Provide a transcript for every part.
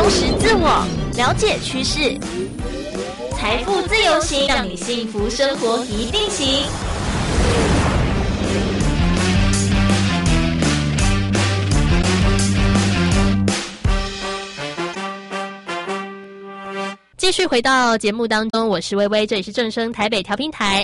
识自我，了解趋势，财富自由行，让你幸福生活一定行。继续回到节目当中，我是薇薇，这里是正声台北调频台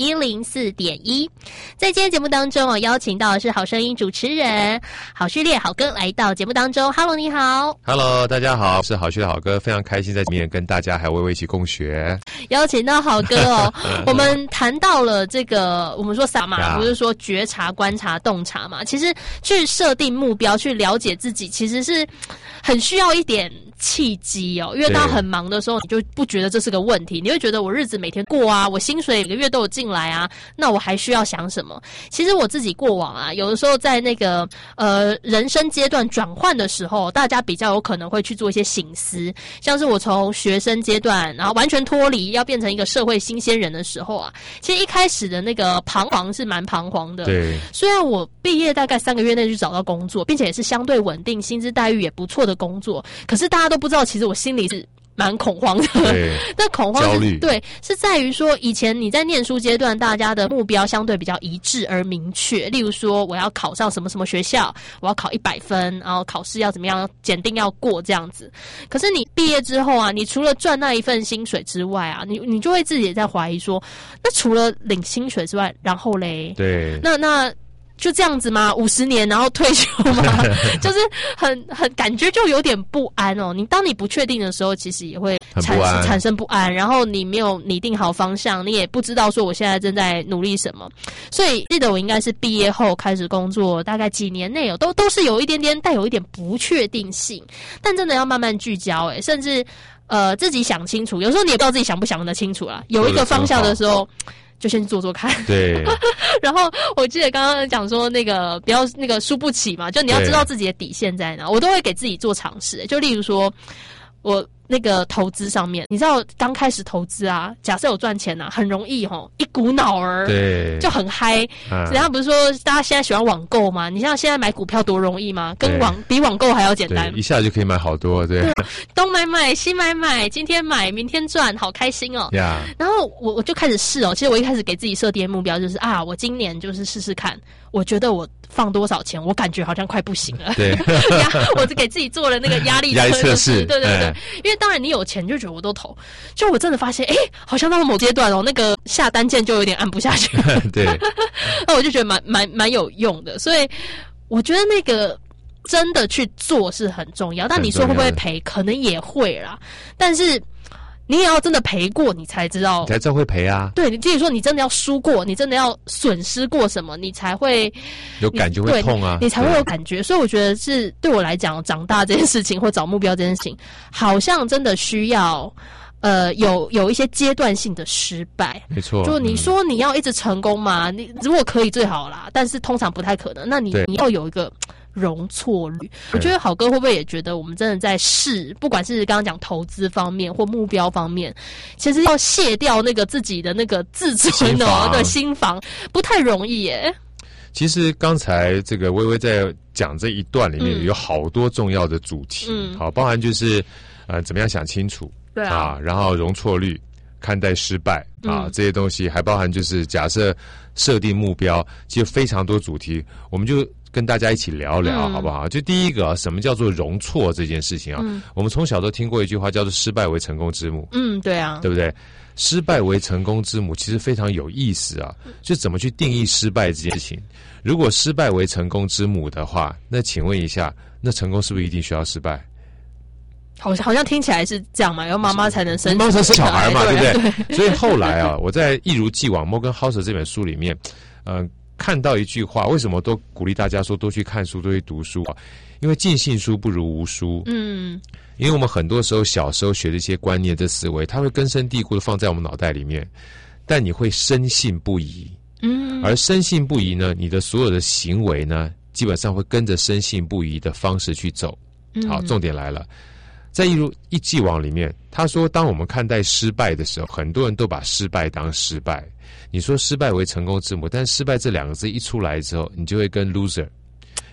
FM104.1。在今天节目当中，我邀请到的是好声音主持人好序列好哥来到节目当中。Hello， 你好。 Hello， 大家好，我是好序列好哥，非常开心在里面跟大家还有薇薇一起共学。 邀请到好哥哦，我们谈到了这个，我们说啥嘛，不是说觉察、观察、洞察嘛？其实去设定目标，去了解自己，其实是很需要一点契机哦，因为当很忙的时候，你就不觉得这是个问题，你会觉得我日子每天过啊，我薪水每个月都有进来啊，那我还需要想什么？其实我自己过往啊，有的时候在那个人生阶段转换的时候，大家比较有可能会去做一些省思，像是我从学生阶段，然后完全脱离要变成一个社会新鲜人的时候啊，其实一开始的那个彷徨是蛮彷徨的。 对， 虽然我毕业大概3个月内就找到工作，并且也是相对稳定、薪资待遇也不错的工作，可是大家都不知道，其实我心里是蛮恐慌的。 对， 那恐慌焦虑， 对，是在于说以前你在念书阶段，大家的目标相对比较一致而明确。例如说，我要考上什么什么学校，我要考100分，然后考试要怎么样，检定要过这样子。可是你毕业之后啊，你除了赚那一份薪水之外啊，你就会自己也在怀疑说，那除了领薪水之外，然后嘞， 对， 那就这样子吗？50年然后退休吗？就是很感觉就有点不安哦。当你不确定的时候，其实也会产生不安，然后你没有拟定好方向，你也不知道说我现在正在努力什么。所以记得我应该是毕业后开始工作，大概几年内都是有一点点带有一点不确定性，但真的要慢慢聚焦甚至自己想清楚。有时候你也不知道自己想不想得清楚啦，有一个方向的时候，就先做做看。 对。 然后我记得刚刚讲说那个不要那个输不起嘛，就你要知道自己的底线在哪。我都会给自己做尝试，就例如说我那个投资上面，你知道刚开始投资啊，假设有赚钱啊，很容易一股脑儿，对，就很嗨。人家不是说大家现在喜欢网购吗？你像现在买股票多容易吗？比网购还要简单， 一下就可以买好多，对， 东买西买，今天买明天赚，好开心哦。然后我就开始试哦。其实我一开始给自己设定的目标就是我今年就是试试看，我觉得我放多少钱，我感觉好像快不行了。对，我就给自己做了那个压力测试。对，因为当然你有钱就觉得我都投，就我真的发现，好像到了某阶段那个下单键就有点按不下去。对，那我就觉得蛮有用的，所以我觉得那个真的去做是很重要。但你说会不会赔？可能也会啦，但是你也要真的赔过，你才知道， 会赔啊。 对，你自己说，你真的要输过，你真的要损失过什么，你才会有感觉，会痛啊， 你才会有感觉。所以我觉得是对我来讲，长大这件事情或找目标这件事情，好像真的需要有一些阶段性的失败。 没错， 就你说你要一直成功嘛，你如果可以最好啦，但是通常不太可能。那你要有一个容错率。我觉得好哥会不会也觉得我们真的在试，不管是刚刚讲投资方面或目标方面，其实要卸掉那个自己的那个自尊的心防不太容易耶。 其实刚才这个薇薇在讲这一段里面有好多重要的主题，好，包含就是怎么样想清楚，对啊，然后容错率，看待失败这些东西，还包含就是假设设定目标，其实非常多主题，我们就跟大家一起聊聊，好不好？就第一个什么叫做容错这件事情啊？我们从小都听过一句话，叫做失败为成功之母。对啊，对不对？失败为成功之母其实非常有意思啊，就怎么去定义失败这件事情。如果失败为成功之母的话，那请问一下，那成功是不是一定需要失败？ 好像听起来是这样嘛，要妈妈才能生小孩嘛，对不对？所以后来啊，我在一如既往摩根豪瑟这本书里面，看到一句话，为什么都鼓励大家说多去看书，多去读书啊？因为尽信书不如无书。因为我们很多时候小时候学的一些观念的思维，它会根深蒂固的放在我们脑袋里面，但你会深信不疑。而深信不疑呢，你的所有的行为呢，基本上会跟着深信不疑的方式去走。好，重点来了。在一既往里面，他说当我们看待失败的时候，很多人都把失败当失败。你说失败为成功之母，但失败这两个字一出来之后，你就会跟 loser，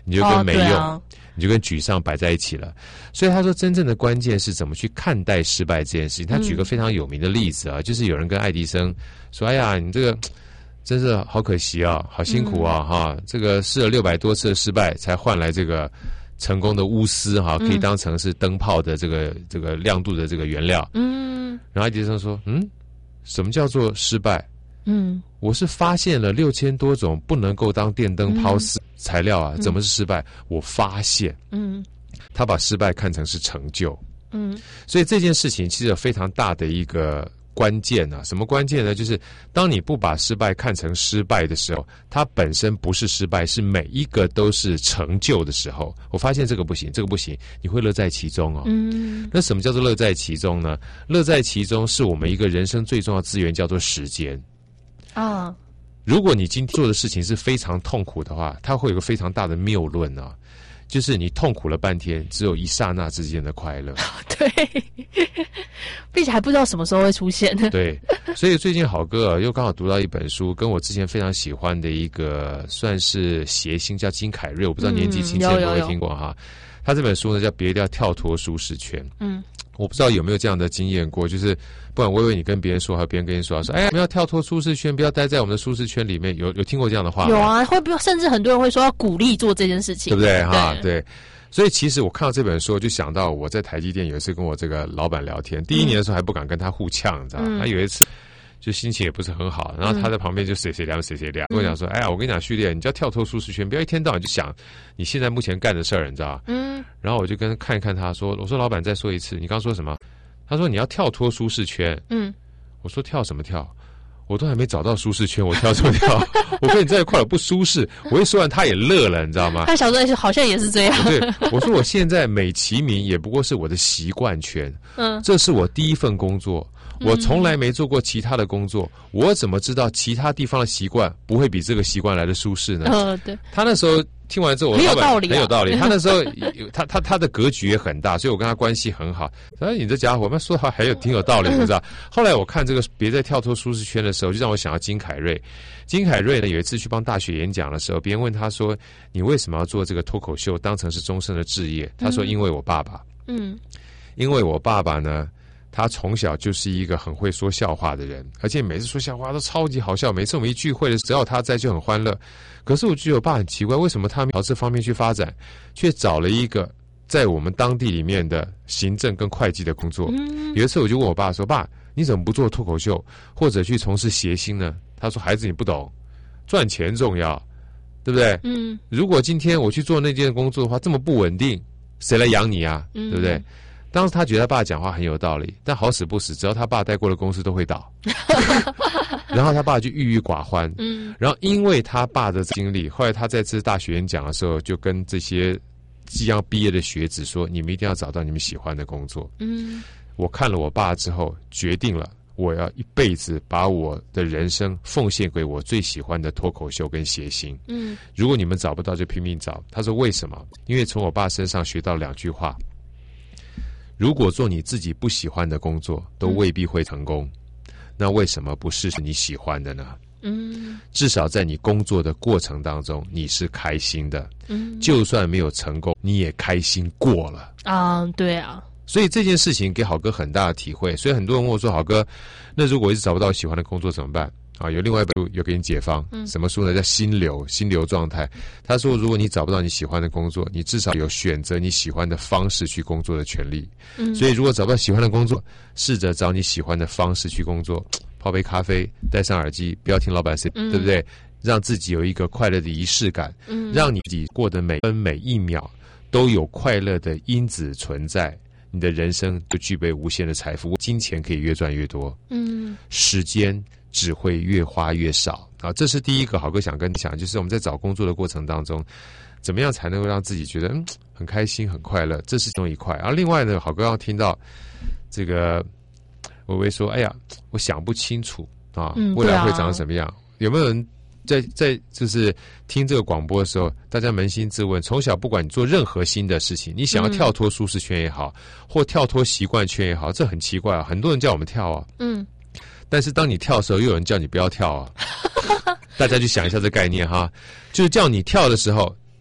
你就跟没用，你就跟沮丧摆在一起了。所以他说，真正的关键是怎么去看待失败这件事情。他举个非常有名的例子啊，就是有人跟爱迪生说：“哎呀，你这个真是好可惜啊，好辛苦啊，哈，这个试了600多次的失败，才换来这个成功的钨丝哈，可以当成是灯泡的这个亮度的这个原料。”然后爱迪生说：“什么叫做失败？我是发现了6000多种不能够当电灯泡材料啊，怎么是失败？我发现。”他把失败看成是成就。所以这件事情其实有非常大的一个关键啊，什么关键呢？就是当你不把失败看成失败的时候，它本身不是失败，是每一个都是成就的时候，我发现这个不行，这个不行，你会乐在其中哦。那什么叫做乐在其中呢？乐在其中是我们一个人生最重要的资源，叫做时间啊。如果你今天做的事情是非常痛苦的话，它会有个非常大的谬论啊。就是你痛苦了半天，只有一刹那之间的快乐。 对，并且还不知道什么时候会出现。 对，所以最近好哥啊，又刚好读到一本书，跟我之前非常喜欢的一个算是谐星叫金凯瑞，我不知道年纪轻轻有没有听过哈。他这本书呢叫《别一定要跳脱舒适圈》。我不知道有没有这样的经验过，就是不管微微你跟别人说，还有别人跟你说，哎，我们要跳脱舒适圈，不要待在我们的舒适圈里面，有听过这样的话吗？ 有啊，会不会甚至很多人会说要鼓励做这件事情， 对不对哈？对。所以其实我看到这本书，就想到我在台积电有一次跟我这个老板聊天，第1年的时候还不敢跟他互呛，你知道吗？他有一次就心情也不是很好，然后他在旁边就谁凉，跟我讲说：“哎呀，我跟你讲，序列，你就要跳脱舒适圈，不要一天到晚就想你现在目前干的事儿，你知道吗？”然后我就看一看他说：“我说老板，再说一次，你刚说什么？”他说：“你要跳脱舒适圈。”我说：“跳什么跳？我都还没找到舒适圈，我跳什么跳？我跟你在一块儿不舒适。”我一说完，他也乐了，你知道吗？ 他小时候好像也是这样。 对，我说我现在美其名也不过是我的习惯圈。这是我第一份工作。我从来没做过其他的工作，我怎么知道其他地方的习惯不会比这个习惯来的舒适呢？ 对。 他那时候听完之后， 很有道理， 很有道理。他那时候他的格局也很大，所以我跟他关系很好。所以你这家伙，我们说的还挺有道理，你知道？后来我看这个别再跳脱舒适圈的时候，就让我想到金凯瑞。金凯瑞呢，有一次去帮大学演讲的时候，别人问他说：“你为什么要做这个脱口秀，当成是终身的志业？”他说：“因为我爸爸。”因为我爸爸呢。他从小就是一个很会说笑话的人，而且每次说笑话都超级好笑。每次我们一聚会的时候，只要他在就很欢乐。可是我觉得我爸很奇怪，为什么他朝这方面去发展，却找了一个在我们当地里面的行政跟会计的工作？有一次我就问我爸说：“爸，你怎么不做脱口秀，或者去从事谐星呢？”他说：“孩子，你不懂，赚钱重要，对不对？如果今天我去做那件工作的话，这么不稳定，谁来养你啊？对不对？”当时他觉得他爸讲话很有道理，但好死不死，只要他爸带过的公司都会倒。然后他爸就郁郁寡欢。然后因为他爸的经历，后来他在这大学演讲的时候，就跟这些即将毕业的学子说：“你们一定要找到你们喜欢的工作。”我看了我爸之后，决定了我要一辈子把我的人生奉献给我最喜欢的脱口秀跟谐星。如果你们找不到，就拼命找。他说为什么？因为从我爸身上学到2句话。如果做你自己不喜欢的工作都未必会成功，那为什么不试试你喜欢的呢？至少在你工作的过程当中你是开心的。就算没有成功，你也开心过了啊。 对啊。 所以这件事情给好哥很大的体会。所以很多人问我说：“好哥，那如果一直找不到喜欢的工作怎么办？”有另外一本书有给你解方。什么书呢？叫心流状态。他说，如果你找不到你喜欢的工作，你至少有选择你喜欢的方式去工作的权利。所以如果找不到喜欢的工作，试着找你喜欢的方式去工作，泡杯咖啡，戴上耳机，不要听老板谁，对不对？让自己有一个快乐的仪式感，让你自己过的每分每一秒都有快乐的因子存在，你的人生就具备无限的财富，金钱可以越赚越多。时间只会越花越少啊！这是第一个好哥想跟你讲，就是我们在找工作的过程当中，怎么样才能够让自己觉得很开心很快乐，这是其中一块。然后另外呢，好哥要听到这个微微说：“哎呀，我想不清楚啊，未来会长什么样？”有没有人在就是听这个广播的时候，大家扪心自问，从小不管你做任何新的事情，你想要跳脱舒适圈也好，或跳脱习惯圈也好，这很奇怪啊！很多人叫我们跳啊，但是当你跳的时候，又有人叫你不要跳啊。大家去想一下这概念哈，就是叫你跳的时候，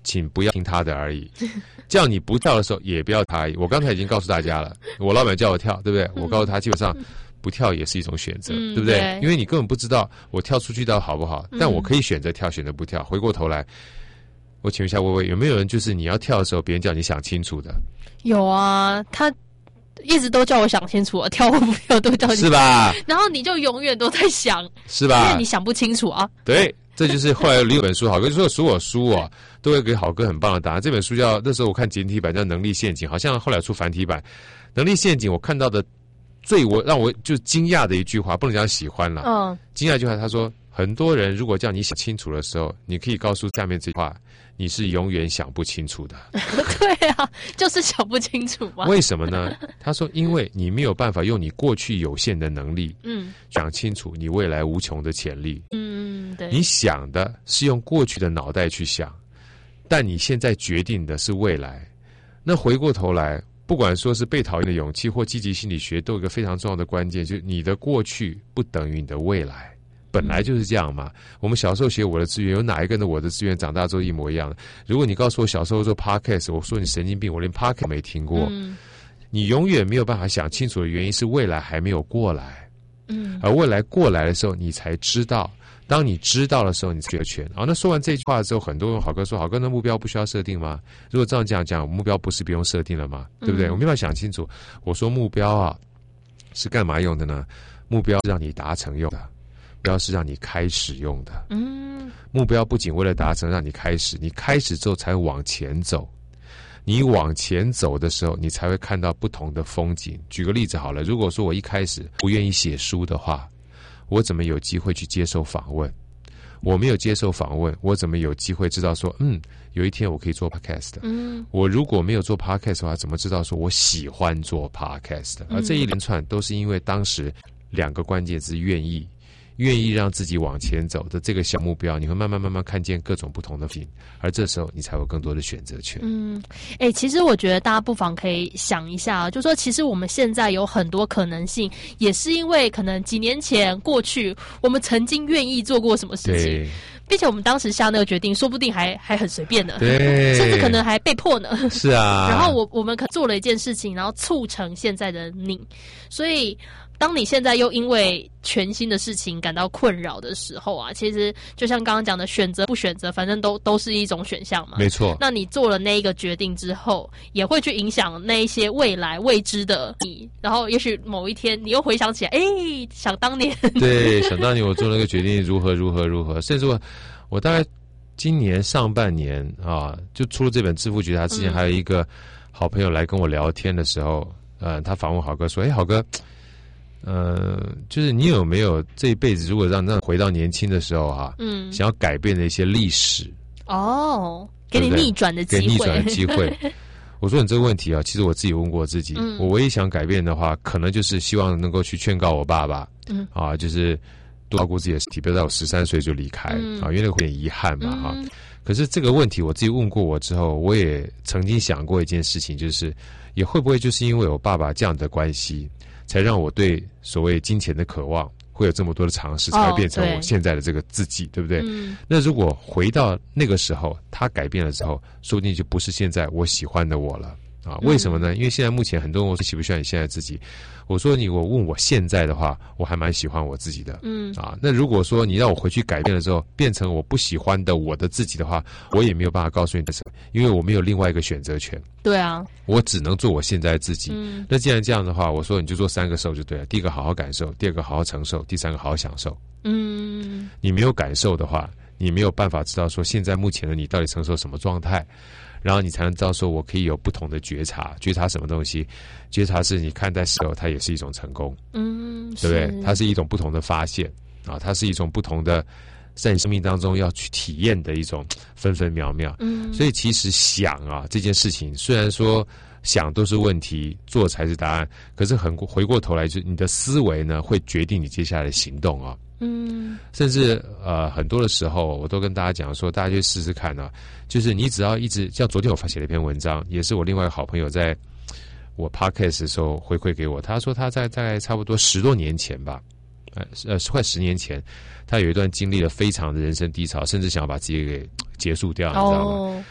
请不要听他的而已。叫你不跳的时候也不要他而已。我刚才已经告诉大家了，我老板叫我跳，对不对？我告诉他基本上不跳也是一种选择，对不对？因为你根本不知道我跳出去到好不好，但我可以选择跳，选择不跳。回过头来，我请问一下薇薇，有没有人就是你要跳的时候，别人叫你想清楚的？ 有啊，他一直都叫我想清楚啊，跳或不跳都叫你， 是吧？ 然后你就永远都在想， 是吧？ 因为你想不清楚啊。 对，这就是后来有一本书，好哥就说所有书啊，都会给好哥很棒的答案。这本书叫那时候我看简体版叫《能力陷阱》，好像后来出繁体版。能力陷阱我看到的让我就惊讶的一句话，不能讲喜欢了，惊讶一句话，他说很多人如果叫你想清楚的时候，你可以告诉下面这句话。你是永远想不清楚的。 对啊，就是想不清楚嘛。 为什么呢？他说因为你没有办法用你过去有限的能力想清楚你未来无穷的潜力。对，你想的是用过去的脑袋去想，但你现在决定的是未来。那回过头来，不管说是被讨厌的勇气或积极心理学，都有一个非常重要的关键，就是你的过去不等于你的未来。本来就是这样嘛。我们小时候学我的志愿，有哪一个人的我的志愿长大之后一模一样的？如果你告诉我小时候做 podcast， 我说你神经病，我连 podcast 没听过。你永远没有办法想清楚的原因是未来还没有过来。而未来过来的时候，你才知道。当你知道的时候，你才有权。那说完这句话之后，很多人好哥说，好哥的目标不需要设定吗？如果这样讲，目标不是不用设定了吗？对不对？我们要想清楚。我说目标啊，是干嘛用的呢？目标是让你达成用的。目标是让你开始用的。目标不仅为了达成让你开始，你开始之后才往前走。你往前走的时候，你才会看到不同的风景。举个例子好了，如果说我一开始不愿意写书的话，我怎么有机会去接受访问？我没有接受访问，我怎么有机会知道说有一天我可以做 podcast 的？我如果没有做 podcast 的话，怎么知道说我喜欢做 podcast 的？而这一连串都是因为当时两个关键字：愿意让自己往前走的这个小目标，你会慢慢看见各种不同的景，而这时候你才有更多的选择权。 其实我觉得大家不妨可以想一下，就说其实我们现在有很多可能性，也是因为可能几年前过去，我们曾经愿意做过什么事情，并且我们当时下那个决定，说不定还很随便的， 对， 甚至可能还被迫呢。 是啊， 然后我们可做了一件事情，然后促成现在的你，所以。当你现在又因为全新的事情感到困扰的时候啊，其实就像刚刚讲的，选择不选择，反正都是一种选项嘛。 没错。 那你做了那一个决定之后，也会去影响那一些未来未知的你。然后也许某一天你又回想起来，想当年。 对，想当年我做那个决定如何，甚至我大概今年上半年啊，就出了这本《致富觉察》之前，还有一个好朋友来跟我聊天的时候，他访问好哥说：“好哥。”就是你有没有这一辈子，如果让回到年轻的时候想要改变的一些历史给你逆转的机会， 给逆转的机会。我说你这个问题其实我自己问过自己，我唯一想改变的话，可能就是希望能够去劝告我爸爸，就是多照顾自己的身体，不要在我13岁就离开因为那个有点遗憾嘛可是这个问题我自己问过我之后，我也曾经想过一件事情，就是也会不会就是因为我爸爸这样的关系，才让我对所谓金钱的渴望会有这么多的尝试，才会变成我现在的这个自己，对不对？那如果回到那个时候，他改变了之后，说不定就不是现在我喜欢的我了为什么呢？因为现在目前很多人问我说喜不喜欢你现在自己，我说我问我现在的话，我还蛮喜欢我自己的那如果说你让我回去改变了之后，变成我不喜欢的我的自己的话，我也没有办法告诉你的，因为我没有另外一个选择权。 对啊， 我只能做我现在自己那既然这样的话，我说你就做3个受就对了。第一个好好感受，第二个好好承受，第3个好好享受。你没有感受的话，你没有办法知道说现在目前的你到底承受什么状态，然后你才能知道说我可以有不同的觉察。觉察什么东西？觉察是你看待时候，它也是一种成功，对不对？它是一种不同的发现它是一种不同的在你生命当中要去体验的一种分分秒秒。所以其实想这件事情，虽然说想都是问题，做才是答案，可是回过头来，就是你的思维呢，会决定你接下来的行动甚至很多的时候，我都跟大家讲说，大家去试试看就是你只要一直像昨天我写了一篇文章，也是我另外一个好朋友在我 podcast 的时候回馈给我，他说他在大概差不多10多年前吧，快10年前，他有一段经历了非常的人生低潮，甚至想要把自己给结束掉，你知道吗？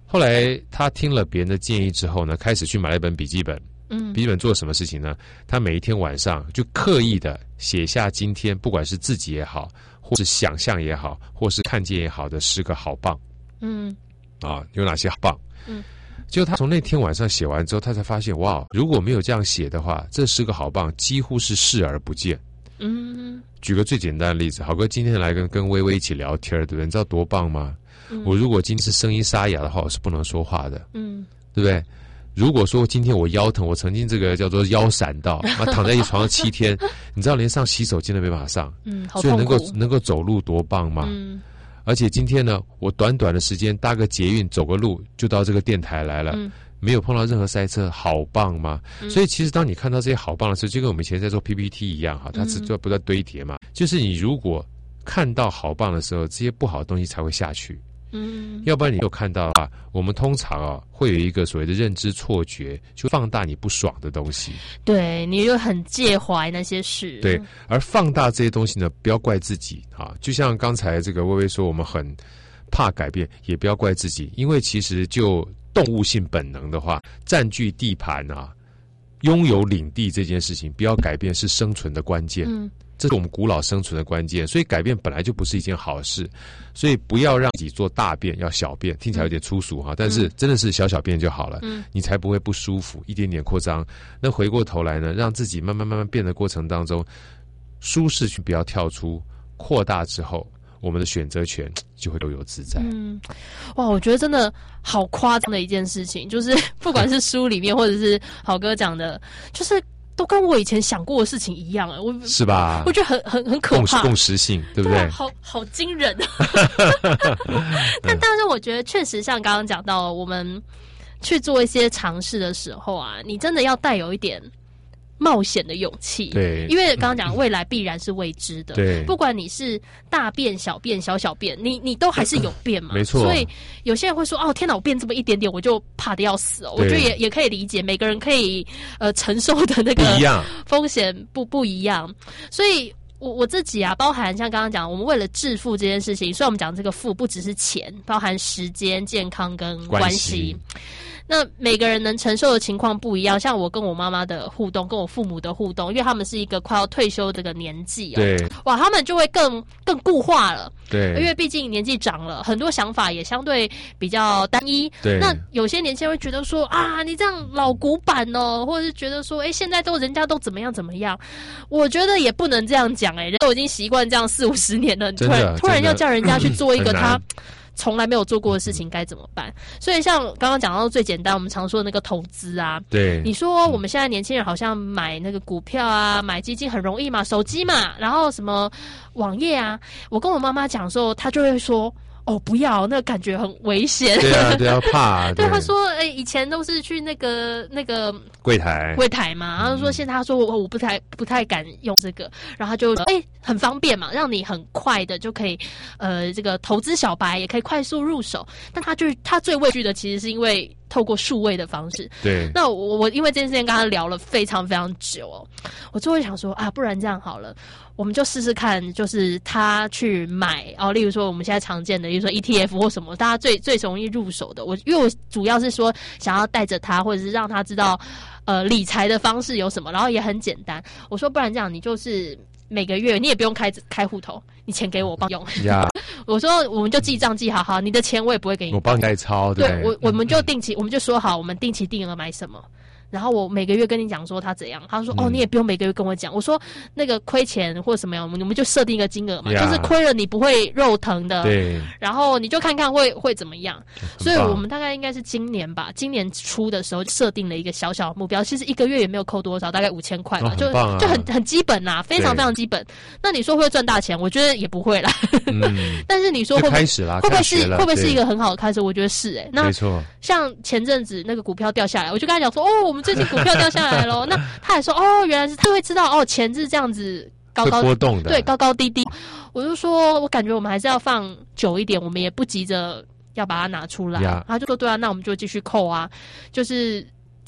后来他听了别人的建议之后呢，开始去买了一本笔记本。笔记本做什么事情呢？他每一天晚上就刻意的写下今天不管是自己也好，或是想象也好，或是看见也好的10个好棒。有哪些好棒？结果他从那天晚上写完之后，他才发现，哇，如果没有这样写的话，这10个好棒几乎是视而不见。举个最简单的例子，好哥今天来跟薇薇一起聊天，对不对？你知道多棒吗？我如果今天是声音沙哑的话，我是不能说话的，对不对？如果说今天我腰疼，我曾经这个叫做腰闪到，躺在一床上7天，你知道连上洗手间都没办法上， 好痛苦。 所以能够走路多棒吗？而且今天呢，我短短的时间搭个捷运走个路就到这个电台来了，没有碰到任何塞车，好棒吗？所以其实当你看到这些好棒的时候，就跟我们以前在做 PPT 一样哈，它是不断堆叠嘛。就是你如果看到好棒的时候，这些不好的东西才会下去。要不然你有看到的话，我们通常会有一个所谓的认知错觉，就放大你不爽的东西。 对，你就很介怀那些事。 对，而放大这些东西呢，不要怪自己啊。就像刚才这个薇薇说，我们很怕改变，也不要怪自己，因为其实就动物性本能的话，占据地盘拥有领地这件事情，不要改变是生存的关键。这是我们古老生存的关键，所以改变本来就不是一件好事，所以不要让自己做大便，要小便，听起来有点粗俗但是真的是小便就好了，你才不会不舒服，一点点扩张。那回过头来呢，让自己慢慢变的过程当中，舒适区不要跳出，扩大之后，我们的选择权就会悠游自在。 哇，我觉得真的好夸张的一件事情，就是不管是书里面或者是好哥讲的，就是都跟我以前想过的事情一样是吧？ 我觉得很可怕， 共识性，对不对？ 好惊人但是我觉得确实像刚刚讲到，我们去做一些尝试的时候你真的要带有一点冒险的勇气。 对， 因为刚刚讲未来必然是未知的。 对， 不管你是大变小变小变，你都还是有变嘛。 没错。 所以有些人会说天哪，我变这么一点点我就怕得要死我觉得也可以理解，每个人可以承受的那个风险不一样。所以我自己包含像刚刚讲，我们为了致富这件事情，所以我们讲这个富不只是钱，包含时间、健康跟关系。那每个人能承受的情况不一样，像我跟我妈妈的互动，跟我父母的互动，因为他们是一个快要退休这个年纪对， 哇，他们就会更固化了。 对， 因为毕竟年纪长了，很多想法也相对比较单一。 对， 那有些年轻人会觉得说你这样老古板或者是觉得说现在人家都怎么样。我觉得也不能这样讲人都已经习惯这样40-50年了，突然要叫人家去做一个他从来没有做过的事情该怎么办？所以像刚刚讲到最简单，我们常说的那个投资对， 你说我们现在年轻人好像买那个股票买基金很容易嘛，手机嘛，然后什么网页我跟我妈妈讲的时候，她就会说不要，那个感觉很危险。 对啊，怕。 对，他说以前都是去那个柜台嘛，然后说现在他说我不太敢用这个，然后他就很方便嘛，让你很快的就可以这个投资小白也可以快速入手。但他最畏惧的其实是因为透过数位的方式。 对， 那我因为这件事情跟他聊了非常非常久我就会想说不然这样好了，我们就试试看，就是他去买例如说我们现在常见的，例如说 ETF 或什么，大家最容易入手的。因为我主要是说想要带着他，或者是让他知道理财的方式有什么，然后也很简单。我说不然这样，你就是每个月你也不用开户头，你钱给我帮用。我说我们就记账记好，你的钱我也不会给你， 我帮你代操。 对，我们就定期，我们就说好，我们定期定额买什么。然后我每个月跟你讲说他怎样，他说你也不用每个月跟我讲。我说那个亏钱或什么样，我们就设定一个金额嘛，就是亏了你不会肉疼的。 对， 然后你就看看会怎么样。所以我们大概应该是今年初的时候设定了一个小小的目标，其实一个月也没有扣多少，大概5000块吧，就很基本啦，非常非常基本。那你说会赚大钱，我觉得也不会啦。但是你说会不会是一个很好的开始？我觉得是那没错。像前阵子那个股票掉下来，我就跟他讲说我们最近股票掉下来咯。那他还说原来是他会知道钱是这样子高波动的， 对，高高低低。我就说我感觉我们还是要放久一点，我们也不急着要把它拿出来。他就说对那我们就继续扣就是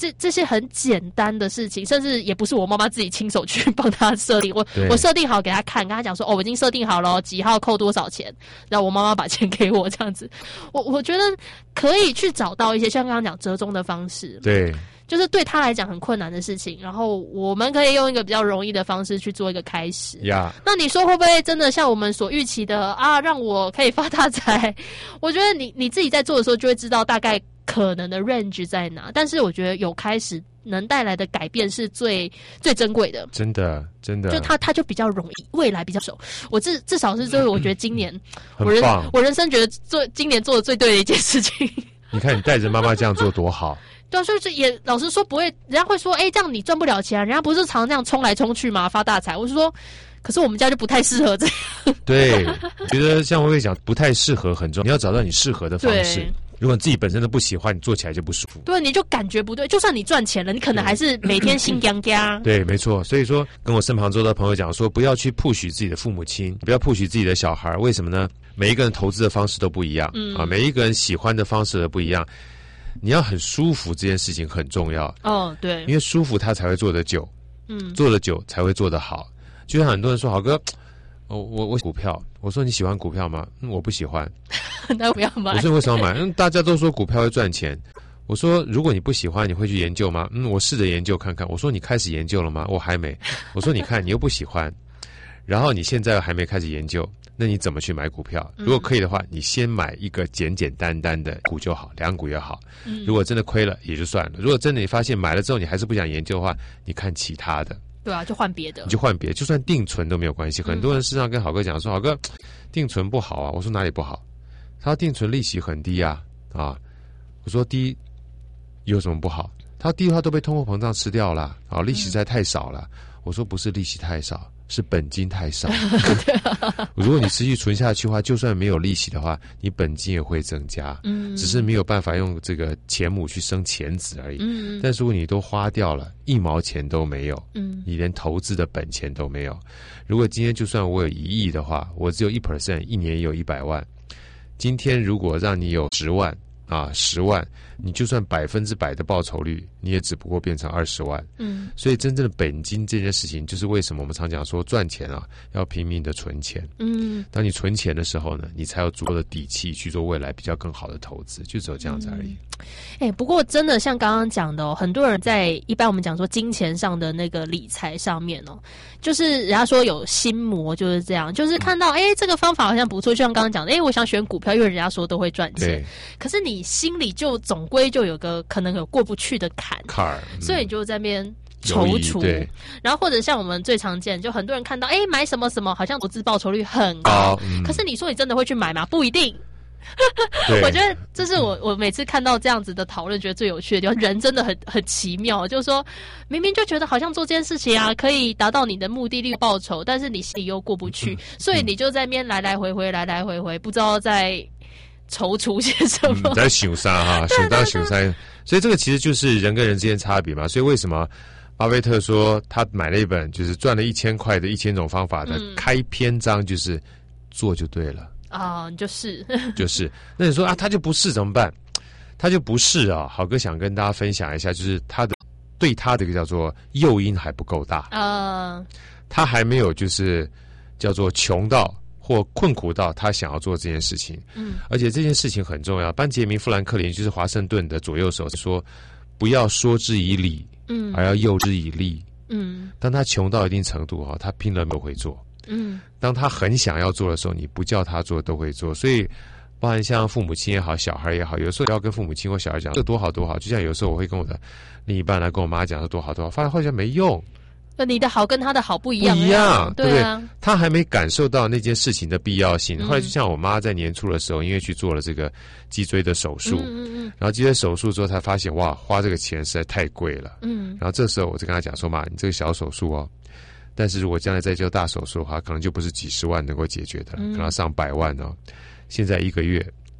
这些很简单的事情，甚至也不是我妈妈自己亲手去帮他设定，我设定好给他看，跟他讲说我已经设定好了几号扣多少钱，然后我妈妈把钱给我这样子。我觉得可以去找到一些像刚刚讲折中的方式， 对， 就是对他来讲很困难的事情，然后我们可以用一个比较容易的方式去做一个开始。那你说会不会真的像我们所预期的啊，让我可以发大财？我觉得你自己在做的时候就会知道大概可能的 range 在哪，但是我觉得有开始能带来的改变是最珍贵的，真的，就它就比较容易，未来比较熟。我至少是就是我觉得今年我人生觉得今年做的最对的一件事情。 你看你带着妈妈这样做多好。 对啊，所以也老实说不会，人家会说，这样你赚不了钱啊，人家不是常这样冲来冲去吗？发大财。我是说，可是我们家就不太适合这样。对， 觉得像我会讲，不太适合很重要，你要找到你适合的方式。如果你自己本身都不喜欢，你做起来就不舒服。对，你就感觉不对。就算你赚钱了，你可能还是每天心痒痒。对，没错。所以说，跟我身旁周遭的朋友讲说，不要去push自己的父母亲，不要push自己的小孩。为什么呢？每一个人投资的方式都不一样，每一个人喜欢的方式都不一样。你要很舒服，这件事情很重要。对，因为舒服他才会做得久，做得久才会做得好。就像很多人说，好哥，我股票，我说你喜欢股票吗？我不喜欢，那不要买。我说你为什么买？大家都说股票会赚钱。我说如果你不喜欢，你会去研究吗？我试着研究看看。我说你开始研究了吗？我还没。我说你看，你又不喜欢，然后你现在还没开始研究。那你怎么去买股票？如果可以的话，你先买一个简简单单的股就好，两股也好。如果真的亏了也就算了。如果真的你发现买了之后你还是不想研究的话，你看其他的。对啊，就换别的。你就换别的，就算定存都没有关系。很多人事实上跟好哥讲说，好哥，定存不好啊。我说哪里不好？他说定存利息很低啊。我说低有什么不好？他说低的话都被通货膨胀吃掉了利息实在太少了。我说不是利息太少，是本金太少。如果你持续存下去的话，就算没有利息的话，你本金也会增加。只是没有办法用这个钱母去生钱子而已。但是如果你都花掉了，1毛钱都没有，你连投资的本钱都没有。如果今天就算我有1亿的话，我只有1%，一年也有100万。今天如果让你有10万，10万，你就算100%的报酬率，你也只不过变成20万。所以真正的本金这件事情，就是为什么我们常讲说赚钱要拼命的存钱。当你存钱的时候呢，你才有足够的底气去做未来比较更好的投资，就只有这样子而已。不过真的像刚刚讲的很多人在一般我们讲说金钱上的那个理财上面就是人家说有心魔，就是这样，就是看到这个方法好像不错，就像刚刚讲的，我想选股票，因为人家说都会赚钱，可是你心里就总归就有个可能有过不去的坎儿，所以你就在那边踌躇。然后或者像我们最常见，就很多人看到买什么什么好像投资报酬率很高，可是你说你真的会去买吗？不一定。我觉得这是我每次看到这样子的讨论觉得最有趣的地方。人真的很奇妙，就是说明明就觉得好像做这件事情可以达到你的目的率报酬，但是你心里又过不去，所以你就在那边来来回回不知道在踌躇些什么，在想啥想当想啥。所以这个其实就是人跟人之间差别嘛。所以为什么巴菲特说他买了一本就是赚了1000块的1000种方法的开篇章，就是做就对了。就是那你说他就不是怎么办？他就不是好哥想跟大家分享一下，就是对他的一个叫做诱因还不够大他还没有就是叫做穷到或困苦到他想要做这件事情。而且这件事情很重要。班杰明·富兰克林就是华盛顿的左右手说，不要说之以理，而要诱之以利。当他穷到一定程度他拼了都会做。当他很想要做的时候，你不叫他做都会做。所以包含像父母亲也好，小孩也好，有时候要跟父母亲或小孩讲这多好多好，就像有时候我会跟我的另一半来跟我妈讲说多好多好，发现好像没用。你的好跟他的好不一样，对不对？他还没感受到那件事情的必要性。后来就像我妈在年初的时候，因为去做了这个脊椎的手术，然后脊椎手术之后才发现，哇，花这个钱实在太贵了。然后这时候我就跟他讲说嘛，你这个小手术但是如果将来再做大手术的话，可能就不是几十万能够解决的，可能上100万现在1个月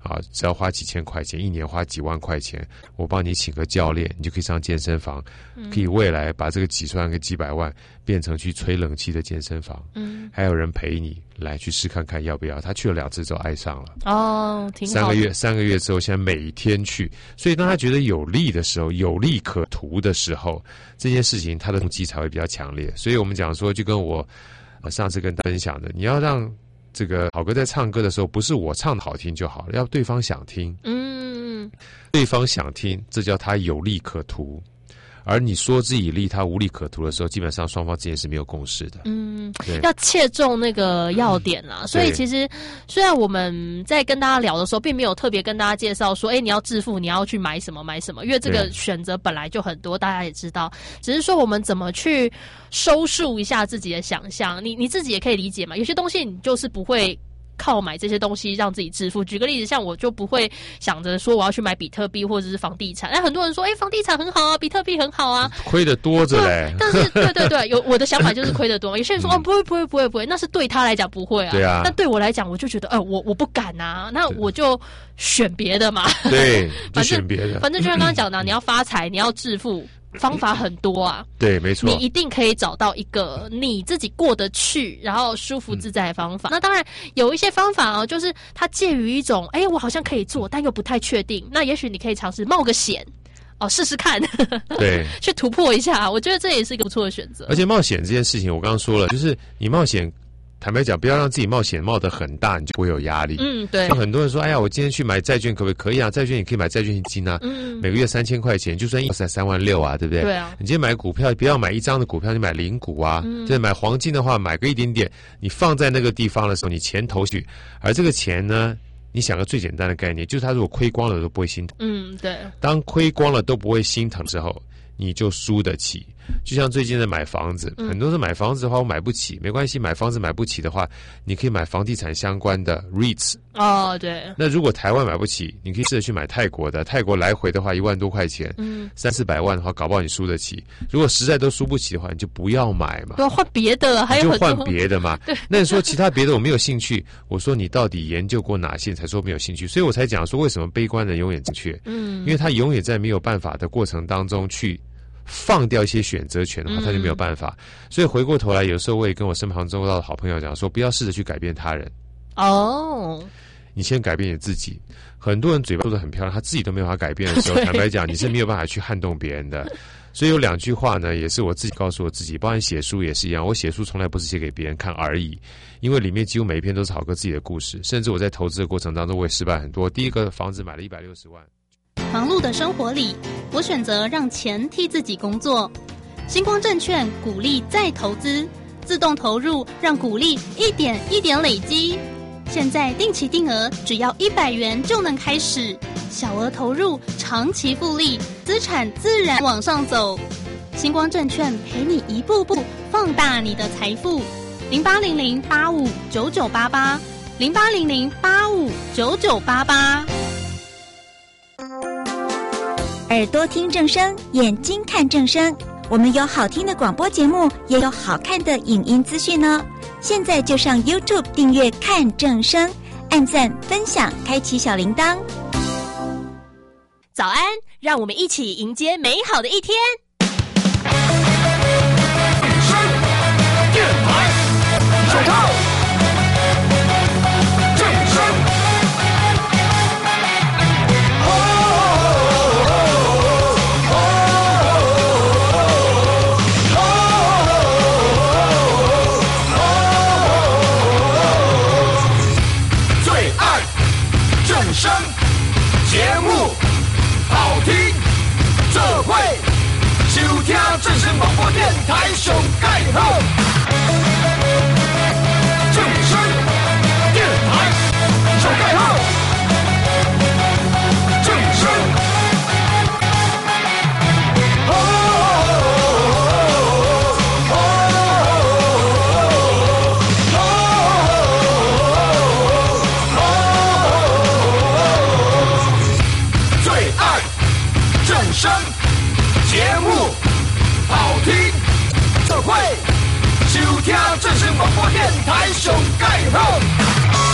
啊，只要花几千块钱，一年花几万块钱，我帮你请个教练，你就可以上健身房，可以未来把这个几十万跟几百万变成去吹冷气的健身房。还有人陪你来去试看看要不要。他去了2次之后爱上了。哦，挺好的。3个月之后，现在每天去。所以当他觉得有利的时候，有利可图的时候，这件事情他的动机才会比较强烈。所以我们讲说，就跟我上次跟大家分享的，你要让这个好哥在唱歌的时候，不是我唱的好听就好了，要对方想听。对方想听，这叫他有利可图。而你说之以利，他无利可图的时候，基本上双方之间是没有共识的。 要切中那个要点啦。所以其实虽然我们在跟大家聊的时候，并没有特别跟大家介绍说，你要致富，你要去买什么，因为这个选择本来就很多，大家也知道。只是说我们怎么去收束一下自己的想象，你自己也可以理解嘛。有些东西你就是不会靠买这些东西让自己致富。举个例子，像我就不会想着说我要去买比特币或者是房地产。很多人说房地产很好啊，比特币很好啊， 亏得多着嘞。 但是对，有我的想法就是亏得多。有些人说不会，那是对他来讲不会啊。 对啊。 但对我来讲，我就觉得我不敢啊，那我就选别的嘛。 对，就选别的。 反正就像刚刚讲的，你要发财，你要致富。方法很多啊， 对，没错， 你一定可以找到一个你自己过得去，然后舒服自在的方法。那当然有一些方法就是它介于一种，我好像可以做，但又不太确定。那也许你可以尝试冒个险，试试看， 对， 去突破一下。我觉得这也是一个不错的选择。 而且冒险这件事情，我刚刚说了，就是你冒险。坦白讲，不要让自己冒险冒得很大，你就不会有压力。 对。 像很多人说，我今天去买债券可不可以？可以啊，债券你可以买债券基金啊。每个月3000块钱，就算36000啊，对不对？ 对啊。 你今天买股票，不要买1张的股票，你买0股啊。就是买黄金的话，买个一点点，你放在那个地方的时候，你钱投去，而这个钱呢，你想个最简单的概念，就是它如果亏光了都不会心疼。 对。 当亏光了都不会心疼之后，你就输得起。就像最近在买房子，很多人买房子的话我买不起，没关系，买房子买不起的话，你可以买房地产相关的 REITs。 对。 那如果台湾买不起，你可以试着去买泰国的，泰国来回的话1万多块钱，300-400万的话，搞不好你输得起。如果实在都输不起的话，你就不要买嘛。 要换别的，还有很多就换别的嘛。对。那你说其他别的我没有兴趣，我说你到底研究过哪些才说没有兴趣？所以我才讲说为什么悲观的永远正确。因为他永远在没有办法的过程当中去放掉一些选择权的话，他就没有办法。所以回过头来，有时候我也跟我身旁周遭的好朋友讲说，不要试着去改变他人。你先改变你自己。很多人嘴巴说得很漂亮，他自己都没有办法改变的时候，坦白讲，你是没有办法去撼动别人的。所以有2句话呢，也是我自己告诉我自己，包含写书也是一样。我写书从来不是写给别人看而已，因为里面几乎每一篇都是好哥自己的故事。甚至我在投资的过程当中，我也失败很多。第一个房子买了160万。 忙碌的生活里，我选择让钱替自己工作。星光证券鼓励再投资，自动投入，让股利一点一点累积。现在定期定额只要100元就能开始，小额投入，长期复利，资产自然往上走。星光证券陪你一步步放大你的财富。0800859988 0800859988。 耳朵听正声，眼睛看正声。我们有好听的广播节目，也有好看的影音资讯呢。现在就上 YouTube 订阅看正声，按赞分享，开启小铃铛。 早安，让我们一起迎接美好的一天。 正声电台手套。节目好听，这会收听正声广播电台上盖好。正声电台上盖好。正声声节目好听，这会收听正声广播电台上盖好。